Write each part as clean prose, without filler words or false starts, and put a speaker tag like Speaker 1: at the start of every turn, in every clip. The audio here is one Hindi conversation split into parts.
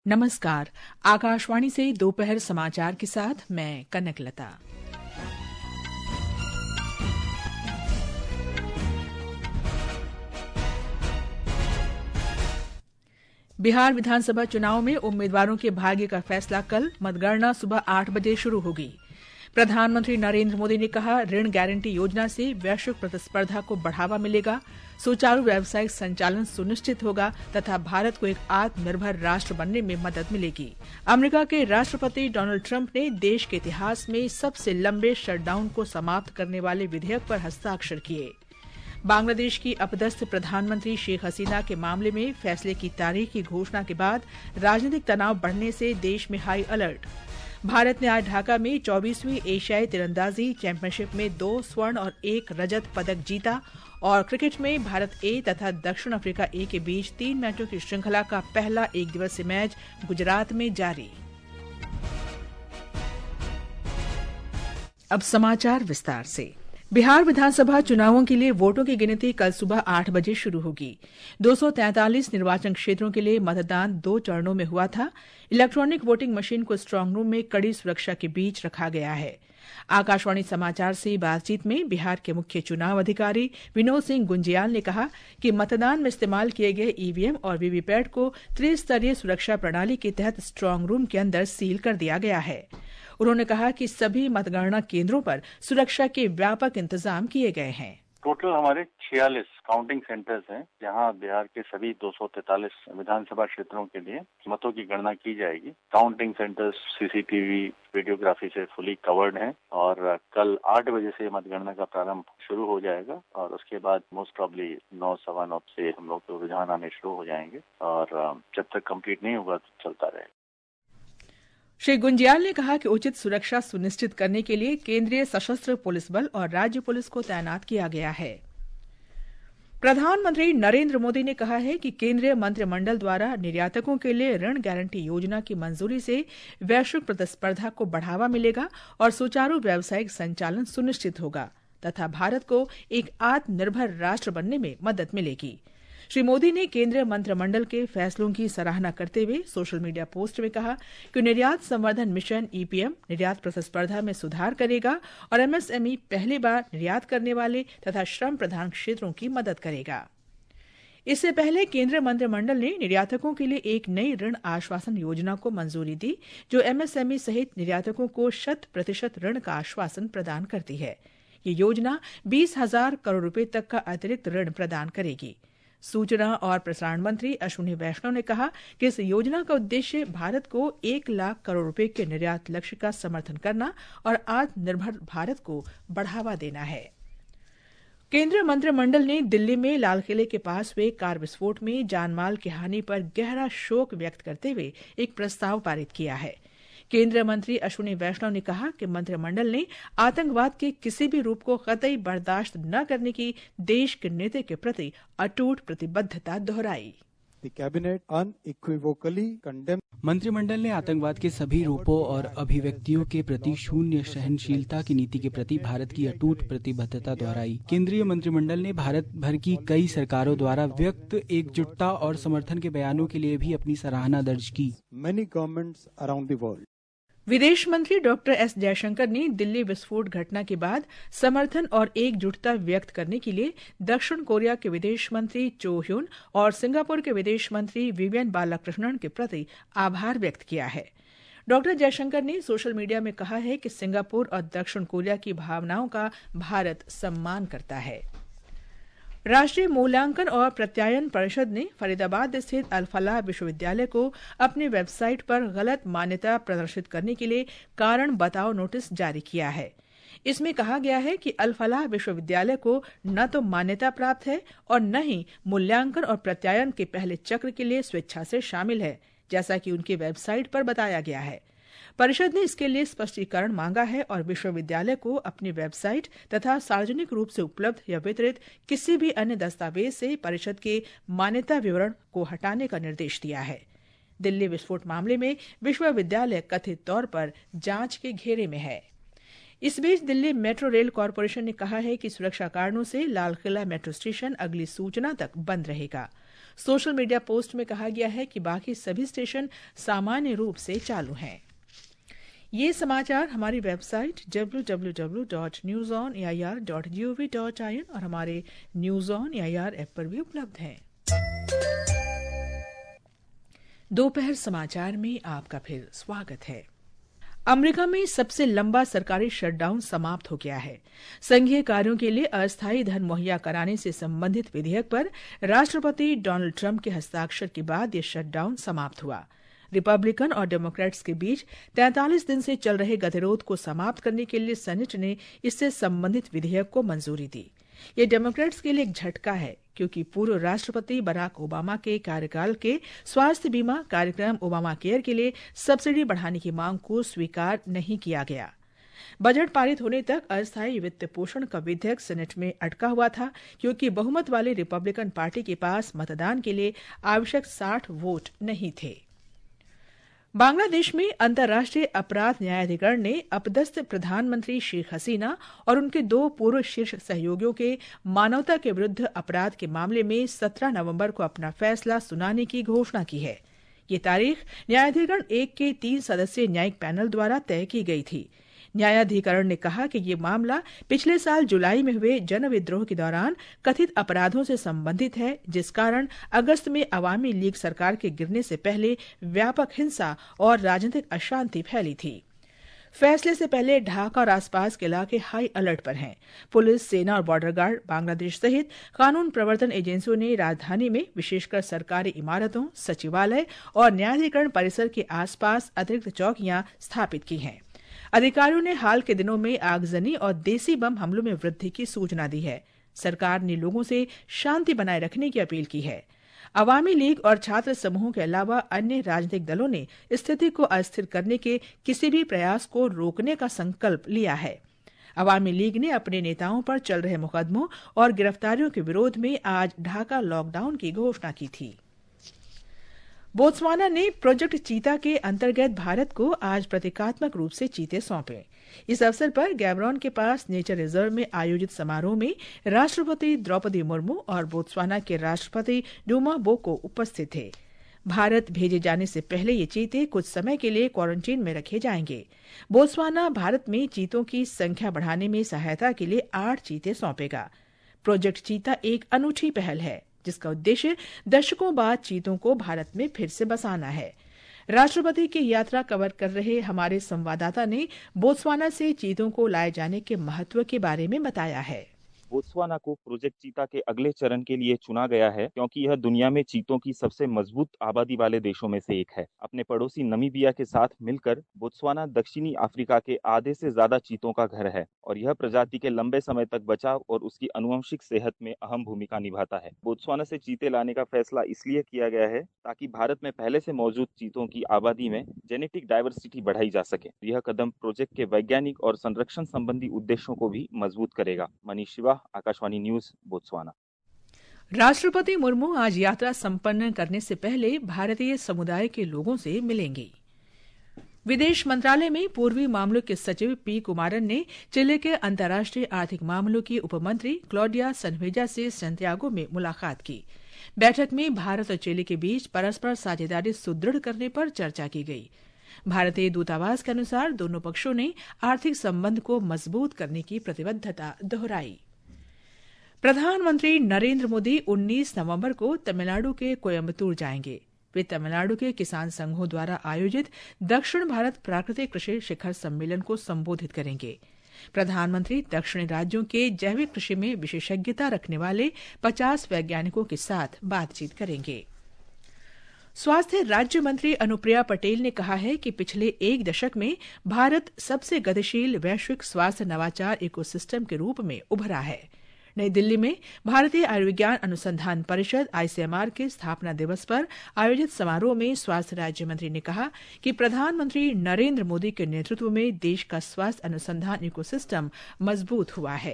Speaker 1: नमस्कार। आकाशवाणी से दोपहर समाचार के साथ मैं कनकलता। बिहार विधानसभा चुनाव में उम्मीदवारों के भाग्य का फैसला कल। मतगणना सुबह 8 बजे शुरू होगी। प्रधानमंत्री नरेंद्र मोदी ने कहा, ऋण गारंटी योजना से वैश्विक प्रतिस्पर्धा को बढ़ावा मिलेगा, सुचारू व्यावसायिक संचालन सुनिश्चित होगा तथा भारत को एक आत्मनिर्भर राष्ट्र बनने में मदद मिलेगी। अमेरिका के राष्ट्रपति डोनाल्ड ट्रंप ने देश के इतिहास में सबसे लंबे शटडाउन को समाप्त करने वाले विधेयक पर हस्ताक्षर किए। बांग्लादेश की अपदस्थ प्रधानमंत्री शेख हसीना के मामले में फैसले की तारीख की घोषणा के बाद राजनीतिक तनाव बढ़ने से देश में हाई अलर्ट। भारत ने आज ढाका में 24वीं एशियाई तीरंदाजी चैंपियनशिप में 2 स्वर्ण और 1 रजत पदक जीता। और क्रिकेट में भारत ए तथा दक्षिण अफ्रीका ए के बीच 3 मैचों की श्रृंखला का पहला एक दिवसीय मैच गुजरात में जारी। अब समाचार विस्तार से। बिहार विधानसभा चुनावों के लिए वोटों की गिनती कल सुबह 8 बजे शुरू होगी। 243 निर्वाचन क्षेत्रों के लिए मतदान 2 चरणों में हुआ था। इलेक्ट्रॉनिक वोटिंग मशीन को स्ट्रांग रूम में कड़ी सुरक्षा के बीच रखा गया है। आकाशवाणी समाचार से बातचीत में बिहार के मुख्य चुनाव अधिकारी विनोद सिंह गुंजियाल ने कहा कि मतदान में इस्तेमाल किए गए ईवीएम और वीवीपैट को त्रिस्तरीय सुरक्षा प्रणाली के तहत स्ट्रांग रूम के अंदर सील कर दिया गया है। उन्होंने कहा कि सभी मतगणना केंद्रों पर सुरक्षा के व्यापक इंतजाम किए गए हैं।
Speaker 2: टोटल हमारे 46 काउंटिंग सेंटर्स हैं, जहां बिहार के सभी 243 विधानसभा क्षेत्रों के लिए मतों की गणना की जाएगी। काउंटिंग सेंटर्स सीसीटीवी वीडियोग्राफी से फुली कवर्ड हैं और कल 8 बजे से मतगणना का प्रारंभ शुरू हो जाएगा और उसके बाद मोस्ट प्रॉब्ली 9, सवा 9 से हम लोग को रुझान आने शुरू हो जाएंगे और जब तक कंप्लीट नहीं होगा तो चलता रहेगा।
Speaker 1: श्री गुंजियाल ने कहा कि उचित सुरक्षा सुनिश्चित करने के लिए केंद्रीय सशस्त्र पुलिस बल और राज्य पुलिस को तैनात किया गया है। प्रधानमंत्री नरेंद्र मोदी ने कहा है कि केंद्रीय मंत्रिमंडल द्वारा निर्यातकों के लिए ऋण गारंटी योजना की मंजूरी से वैश्विक प्रतिस्पर्धा को बढ़ावा मिलेगा और सुचारू व्यावसायिक संचालन सुनिश्चित होगा तथा भारत को एक आत्मनिर्भर राष्ट्र बनने में मदद मिलेगी। श्री मोदी ने केंद्रीय मंत्रिमंडल के फैसलों की सराहना करते हुए सोशल मीडिया पोस्ट में कहा कि निर्यात संवर्धन मिशन ईपीएम निर्यात प्रतिस्पर्धा में सुधार करेगा और एमएसएमई पहली बार निर्यात करने वाले तथा श्रम प्रधान क्षेत्रों की मदद करेगा। इससे पहले केंद्रीय मंत्रिमंडल ने निर्यातकों के लिए एक नई ऋण आश्वासन योजना को मंजूरी दी, जो एमएसएमई सहित निर्यातकों को 100% ऋण का आश्वासन प्रदान करती है। ये योजना 20,000 करोड़ रुपए तक का अतिरिक्त ऋण प्रदान करेगी। सूचना और प्रसारण मंत्री अश्विनी वैष्णव ने कहा कि इस योजना का उद्देश्य भारत को 1 लाख करोड़ रुपए के निर्यात लक्ष्य का समर्थन करना और आत्मनिर्भर भारत को बढ़ावा देना है। केंद्रीय मंत्रिमंडल ने दिल्ली में लाल किले के पास हुए कार विस्फोट में जानमाल की हानि पर गहरा शोक व्यक्त करते हुए एक प्रस्ताव पारित किया है। केंद्रीय मंत्री अश्विनी वैष्णव ने कहा कि मंत्रिमंडल ने आतंकवाद के किसी भी रूप को कतई बर्दाश्त न करने की देश के नीति के प्रति अटूट प्रतिबद्धता दोहराई।
Speaker 3: मंत्रिमंडल ने आतंकवाद के सभी रूपों और अभिव्यक्तियों के प्रति शून्य सहनशीलता की नीति के प्रति भारत की अटूट प्रतिबद्धता दोहराई। केंद्रीय मंत्रिमंडल ने भारत भर की कई सरकारों द्वारा व्यक्त एकजुटता और समर्थन के बयानों के लिए भी अपनी सराहना दर्ज की।
Speaker 1: विदेश मंत्री डॉक्टर एस जयशंकर ने दिल्ली विस्फोट घटना के बाद समर्थन और एकजुटता व्यक्त करने के लिए दक्षिण कोरिया के विदेश मंत्री चो ह्यून और सिंगापुर के विदेश मंत्री विवियन बालाकृष्णन के प्रति आभार व्यक्त किया है। डॉक्टर जयशंकर ने सोशल मीडिया में कहा है कि सिंगापुर और दक्षिण कोरिया की भावनाओं का भारत सम्मान करता है। राष्ट्रीय मूल्यांकन और प्रत्यायन परिषद ने फरीदाबाद स्थित अल फलाह विश्वविद्यालय को अपनी वेबसाइट पर गलत मान्यता प्रदर्शित करने के लिए कारण बताओ नोटिस जारी किया है। इसमें कहा गया है कि अल फलाह विश्वविद्यालय को न तो मान्यता प्राप्त है और न ही मूल्यांकन और प्रत्यायन के पहले चक्र के लिए स्वेच्छा से शामिल है, जैसा कि उनकी वेबसाइट पर बताया गया है। परिषद ने इसके लिए स्पष्टीकरण मांगा है और विश्वविद्यालय को अपनी वेबसाइट तथा सार्वजनिक रूप से उपलब्ध या वितरित किसी भी अन्य दस्तावेज से परिषद के मान्यता विवरण को हटाने का निर्देश दिया है। दिल्ली विस्फोट मामले में विश्वविद्यालय कथित तौर पर जांच के घेरे में है। इस बीच दिल्ली मेट्रो रेल कॉरपोरेशन ने कहा है कि सुरक्षा कारणों से लाल किला मेट्रो स्टेशन अगली सूचना तक बंद रहेगा। सोशल मीडिया पोस्ट में कहा गया है कि बाकी सभी स्टेशन सामान्य रूप से चालू हैं। ये समाचार हमारी वेबसाइट www.newsonair.gov.in और हमारे न्यूज ऑन एआईआर ऐप पर भी उपलब्ध हैं। दोपहर समाचार में आपका फिर स्वागत है। अमेरिका में सबसे लंबा सरकारी शटडाउन समाप्त हो गया है। संघीय कार्यों के लिए अस्थायी धन मुहैया कराने से संबंधित विधेयक पर राष्ट्रपति डोनाल्ड ट्रंप के हस्ताक्षर के बाद यह शटडाउन समाप्त हुआ। रिपब्लिकन और डेमोक्रेट्स के बीच 43 दिन से चल रहे गतिरोध को समाप्त करने के लिए सेनेट ने इससे संबंधित विधेयक को मंजूरी दी। ये डेमोक्रेट्स के लिए एक झटका है, क्योंकि पूर्व राष्ट्रपति बराक ओबामा के कार्यकाल के स्वास्थ्य बीमा कार्यक्रम ओबामा केयर के लिए सब्सिडी बढ़ाने की मांग को स्वीकार नहीं किया गया। बजट पारित होने तक अस्थायी वित्त पोषण का विधेयक सेनेट में अटका हुआ था, क्योंकि बहुमत वाले रिपब्लिकन पार्टी के पास मतदान के लिए आवश्यक 60 वोट नहीं थे। बांग्लादेश में अंतर्राष्ट्रीय अपराध न्यायाधिकरण ने अपदस्थ प्रधानमंत्री शेख हसीना और उनके 2 पूर्व शीर्ष सहयोगियों के मानवता के विरुद्ध अपराध के मामले में 17 नवंबर को अपना फैसला सुनाने की घोषणा की है। ये तारीख न्यायाधिकरण 1 के 3 सदस्यीय न्यायिक पैनल द्वारा तय की गई थी। न्यायाधिकरण ने कहा कि ये मामला पिछले साल जुलाई में हुए जनविद्रोह के दौरान कथित अपराधों से संबंधित है, जिस कारण अगस्त में अवामी लीग सरकार के गिरने से पहले व्यापक हिंसा और राजनीतिक अशांति फैली थी। फैसले से पहले ढाका और आसपास के इलाके हाई अलर्ट पर हैं। पुलिस, सेना और बॉर्डर गार्ड बांग्लादेश सहित कानून प्रवर्तन एजेंसियों ने राजधानी में विशेषकर सरकारी इमारतों, सचिवालय और न्यायाधिकरण परिसर के आसपास अतिरिक्त चौकियां स्थापित की हैं। अधिकारियों ने हाल के दिनों में आगजनी और देसी बम हमलों में वृद्धि की सूचना दी है। सरकार ने लोगों से शांति बनाए रखने की अपील की है। अवामी लीग और छात्र समूहों के अलावा अन्य राजनीतिक दलों ने स्थिति को अस्थिर करने के किसी भी प्रयास को रोकने का संकल्प लिया है। अवामी लीग ने अपने नेताओं पर चल रहे मुकदमों और गिरफ्तारियों के विरोध में आज ढाका लॉकडाउन की घोषणा की थी। बोत्सवाना ने प्रोजेक्ट चीता के अंतर्गत भारत को आज प्रतीकात्मक रूप से चीते सौंपे। इस अवसर पर गैबरोन के पास नेचर रिजर्व में आयोजित समारोह में राष्ट्रपति द्रौपदी मुर्मू और बोत्सवाना के राष्ट्रपति डूमा बोको उपस्थित थे। भारत भेजे जाने से पहले ये चीते कुछ समय के लिए क्वारंटीन में रखे जाएंगे। बोत्सवाना भारत में चीतों की संख्या बढ़ाने में सहायता के लिए 8 चीते सौंपेगा। प्रोजेक्ट चीता एक अनूठी पहल है, जिसका उद्देश्य दशकों बाद चीतों को भारत में फिर से बसाना है। राष्ट्रपति की यात्रा कवर कर रहे हमारे संवाददाता ने बोत्सवाना से चीतों को लाए जाने के महत्व के बारे में बताया है।
Speaker 4: बोत्सवाना को प्रोजेक्ट चीता के अगले चरण के लिए चुना गया है, क्योंकि यह दुनिया में चीतों की सबसे मजबूत आबादी वाले देशों में से एक है। अपने पड़ोसी नमीबिया के साथ मिलकर बोत्सवाना दक्षिणी अफ्रीका के आधे से ज्यादा चीतों का घर है और यह प्रजाति के लंबे समय तक बचाव और उसकी आनुवंशिक सेहत में अहम भूमिका निभाता है। बोत्सवाना से चीते लाने का फैसला इसलिए किया गया है ताकि भारत में पहले से मौजूद चीतों की आबादी में जेनेटिक डाइवर्सिटी बढ़ाई जा सके। यह कदम प्रोजेक्ट के वैज्ञानिक और संरक्षण संबंधी उद्देश्यों को भी मजबूत करेगा। Manish Shiva, Akashvani news, Botswana.
Speaker 1: राष्ट्रपति मुर्मू आज यात्रा संपन्न करने से पहले भारतीय समुदाय के लोगों से मिलेंगी। विदेश मंत्रालय में पूर्वी मामलों के सचिव पी कुमारन ने चिली के अंतर्राष्ट्रीय आर्थिक मामलों की उपमंत्री क्लॉडिया सनवेजा से सैंटियागो में मुलाकात की। बैठक में भारत और चिली के बीच परस्पर साझेदारी सुदृढ़ करने पर चर्चा की गई। भारतीय दूतावास के अनुसार दोनों पक्षों ने आर्थिक संबंध को मजबूत करने की प्रतिबद्धता दोहराई। प्रधानमंत्री नरेंद्र मोदी 19 नवंबर को तमिलनाडु के कोयम्बटूर जाएंगे। वे तमिलनाडु के किसान संघों द्वारा आयोजित दक्षिण भारत प्राकृतिक कृषि शिखर सम्मेलन को संबोधित करेंगे। प्रधानमंत्री दक्षिणी राज्यों के जैविक कृषि में विशेषज्ञता रखने वाले 50 वैज्ञानिकों के साथ बातचीत करेंगे। स्वास्थ्य राज्य मंत्री अनुप्रिया पटेल ने कहा है कि पिछले 1 दशक में भारत सबसे गतिशील वैश्विक स्वास्थ्य नवाचार इकोसिस्टम के रूप में उभरा है। नई दिल्ली में भारतीय आयुर्विज्ञान अनुसंधान परिषद आईसीएमआर के स्थापना दिवस पर आयोजित समारोह में स्वास्थ्य राज्य मंत्री ने कहा कि प्रधानमंत्री नरेंद्र मोदी के नेतृत्व में देश का स्वास्थ्य अनुसंधान इकोसिस्टम मजबूत हुआ है।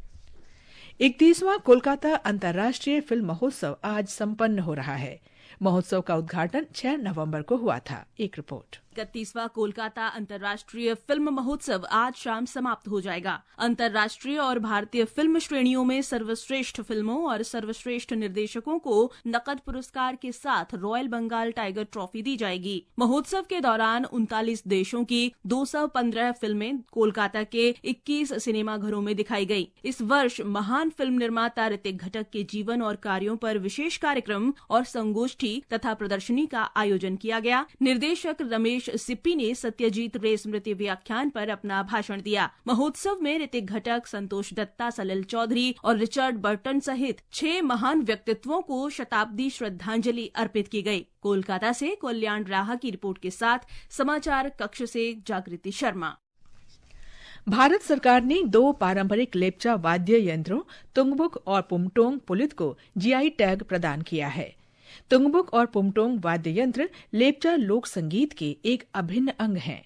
Speaker 1: 31वां कोलकाता अंतर्राष्ट्रीय फिल्म महोत्सव आज संपन्न हो रहा है। महोत्सव का उद्घाटन 6 नवंबर को हुआ था। एक रिपोर्ट।
Speaker 5: 31वां कोलकाता अंतर्राष्ट्रीय फिल्म महोत्सव आज शाम समाप्त हो जाएगा। अंतर्राष्ट्रीय और भारतीय फिल्म श्रेणियों में सर्वश्रेष्ठ फिल्मों और सर्वश्रेष्ठ निर्देशकों को नकद पुरस्कार के साथ रॉयल बंगाल टाइगर ट्रॉफी दी जाएगी। महोत्सव के दौरान 39 देशों की 215 फिल्में कोलकाता के 21 सिनेमाघरों में दिखाई गई। इस वर्ष महान फिल्म निर्माता ऋतिक घटक के जीवन और कार्यों पर विशेष कार्यक्रम और संगोष्ठी तथा प्रदर्शनी का आयोजन किया गया। निर्देशक रमेश सिप्पी ने सत्यजीत रे स्मृति व्याख्यान पर अपना भाषण दिया। महोत्सव में ऋतिक घटक, संतोष दत्ता, सलिल चौधरी और रिचर्ड बर्टन सहित 6 महान व्यक्तित्वों को शताब्दी श्रद्धांजलि अर्पित की गई। कोलकाता से कल्याण राहा की रिपोर्ट के साथ समाचार कक्ष से जागृति शर्मा।
Speaker 1: भारत सरकार ने 2 पारंपरिक लेप्चा वाद्य यंत्रों तुंगबुक और पुमटोंग पुलित को जीआई टैग प्रदान किया है। तुंगबुक और पुमटोंग वाद्य यंत्र लेप्चा लोक संगीत के एक अभिन्न अंग हैं।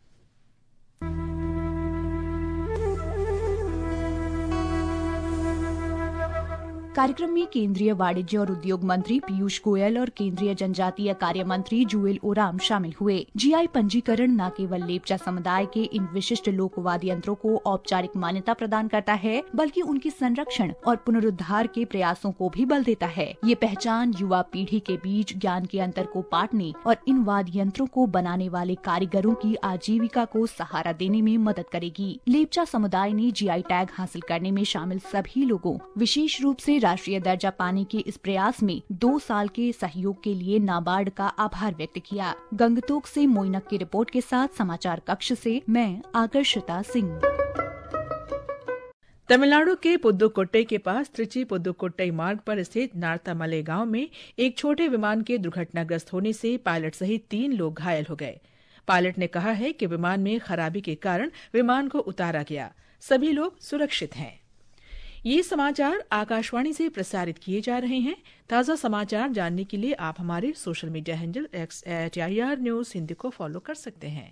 Speaker 6: कार्यक्रम में केंद्रीय वाणिज्य और उद्योग मंत्री पीयूष गोयल और केंद्रीय जनजातीय कार्य मंत्री जुएल ओराम शामिल हुए। जीआई पंजीकरण न केवल लेप्चा समुदाय के इन विशिष्ट लोकवाद्य यंत्रों को औपचारिक मान्यता प्रदान करता है, बल्कि उनके संरक्षण और पुनरुद्धार के प्रयासों को भी बल देता है। ये पहचान युवा पीढ़ी के बीच ज्ञान के अंतर को पाटने और इन वाद्य यंत्रों को बनाने वाले कारीगरों की आजीविका को सहारा देने में मदद करेगी। लेप्चा समुदाय ने जीआई टैग हासिल करने में शामिल सभी लोगों, विशेष रूप से राष्ट्रीय दर्जा पाने के इस प्रयास में 2 साल के सहयोग के लिए नाबार्ड का आभार व्यक्त किया। गंगतोक से मोइनक की रिपोर्ट के साथ समाचार कक्ष से मैं आकर्षिता सिंह।
Speaker 1: तमिलनाडु के पुदुकोट्टई के पास त्रिची पुदुकोट्टई मार्ग पर स्थित नार्तामले गांव में एक छोटे विमान के दुर्घटनाग्रस्त होने से पायलट सहित 3 लोग घायल हो गए। पायलट ने कहा है कि विमान में खराबी के कारण विमान को उतारा गया। सभी लोग सुरक्षित हैं। ये समाचार आकाशवाणी से प्रसारित किए जा रहे हैं। ताज़ा समाचार जानने के लिए आप हमारे social media handle @IR News Hindi को फॉलो कर सकते हैं।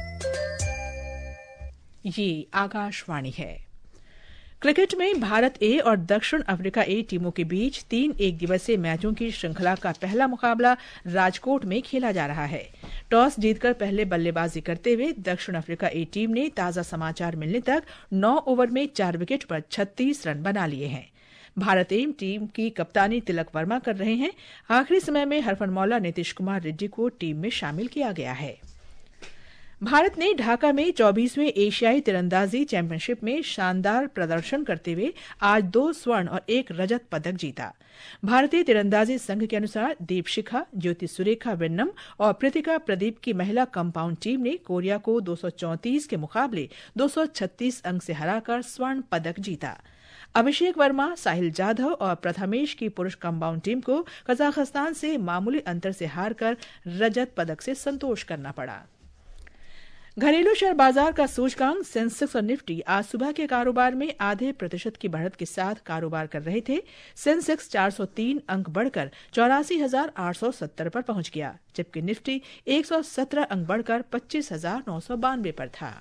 Speaker 1: ये आकाशवाणी है। क्रिकेट में भारत ए और दक्षिण अफ्रीका ए टीमों के बीच 3 एकदिवसीय मैचों की श्रृंखला का पहला मुकाबला राजकोट में खेला जा रहा है। टॉस जीतकर पहले बल्लेबाजी करते हुए दक्षिण अफ्रीका ए टीम ने ताज़ा समाचार मिलने तक 9 ओवर में 4 विकेट पर 36 रन बना लिए हैं। भारत ए टीम की कप्तानी तिलक वर्मा कर रहे हैं। आखिरी समय में हरफनमौला नीतीश कुमार रेड्डी को टीम में शामिल किया गया है। भारत ने ढाका में 24वें एशियाई तीरंदाजी चैंपियनशिप में शानदार प्रदर्शन करते हुए आज 2 स्वर्ण और 1 रजत पदक जीता। भारतीय तीरंदाजी संघ के अनुसार दीपशिखा, ज्योति सुरेखा वेन्नम और प्रीतिका प्रदीप की महिला कंपाउंड टीम ने कोरिया को 234 के मुकाबले 236 अंक से हराकर स्वर्ण पदक जीता। अभिषेक वर्मा, साहिल जाधव और प्रथमेश की पुरुष कंपाउंड टीम को कजाकिस्तान से मामूली अंतर से हारकर रजत पदक से संतोष करना पड़ा। घरेलू शेयर बाजार का सूचकांक सेंसेक्स और निफ्टी आज सुबह के कारोबार में आधे प्रतिशत की बढ़त के साथ कारोबार कर रहे थे। सेंसेक्स 403 अंक बढ़कर 84,870 पर पहुंच गया, जबकि निफ्टी 117 अंक बढ़कर 25,992 पर था।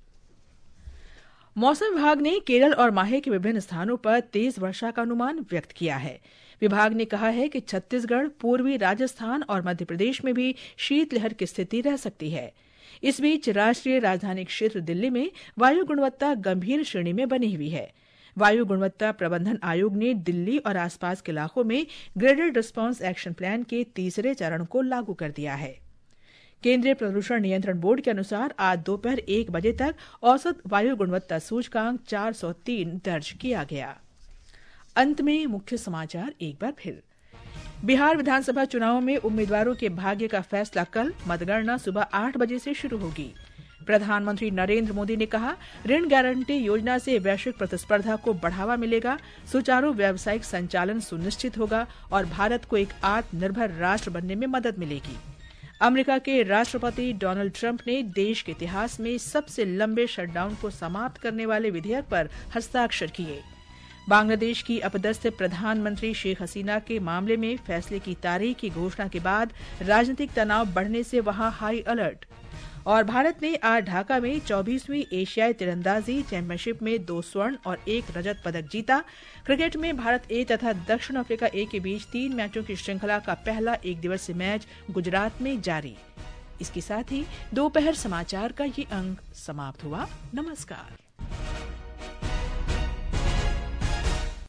Speaker 1: मौसम विभाग ने केरल और माहे के विभिन्न स्थानों पर तेज वर्षा का अनुमान व्यक्त किया है। विभाग ने कहा है कि छत्तीसगढ़, पूर्वी राजस्थान और मध्य प्रदेश में भी शीतलहर की स्थिति रह सकती है। इस बीच राष्ट्रीय राजधानी क्षेत्र दिल्ली में वायु गुणवत्ता गंभीर श्रेणी में बनी हुई है। वायु गुणवत्ता प्रबंधन आयोग ने दिल्ली और आसपास के इलाकों में ग्रेडेड रिस्पांस एक्शन प्लान के 3रे चरण को लागू कर दिया है। केंद्रीय प्रदूषण नियंत्रण बोर्ड के अनुसार आज दोपहर 1 बजे तक औसत वायु गुणवत्ता सूचकांक 403 दर्ज किया गया। अंत में मुख्य समाचार एक बार फिर। बिहार विधानसभा चुनाव में उम्मीदवारों के भाग्य का फैसला कल, मतगणना सुबह 8 बजे से शुरू होगी। प्रधानमंत्री नरेंद्र मोदी ने कहा, ऋण गारंटी योजना से वैश्विक प्रतिस्पर्धा को बढ़ावा मिलेगा, सुचारू व्यावसायिक संचालन सुनिश्चित होगा और भारत को एक आत्मनिर्भर राष्ट्र बनने में मदद मिलेगी। अमेरिका के राष्ट्रपति डोनाल्ड ट्रंप ने देश के इतिहास में सबसे लंबे शटडाउन को समाप्त करने वाले विधेयक पर हस्ताक्षर किए। बांग्लादेश की अपदस्थ प्रधानमंत्री शेख हसीना के मामले में फैसले की तारीख की घोषणा के बाद राजनीतिक तनाव बढ़ने से वहां हाई अलर्ट। और भारत ने आज ढाका में 24वीं एशियाई तीरंदाजी चैंपियनशिप में 2 स्वर्ण और 1 रजत पदक जीता। क्रिकेट में भारत ए तथा दक्षिण अफ्रीका ए के बीच 3 मैचों की श्रृंखला का पहला 1 दिवसीय मैच गुजरात में जारी। इसके साथ ही दोपहर समाचार का ये अंक समाप्त हुआ। नमस्कार।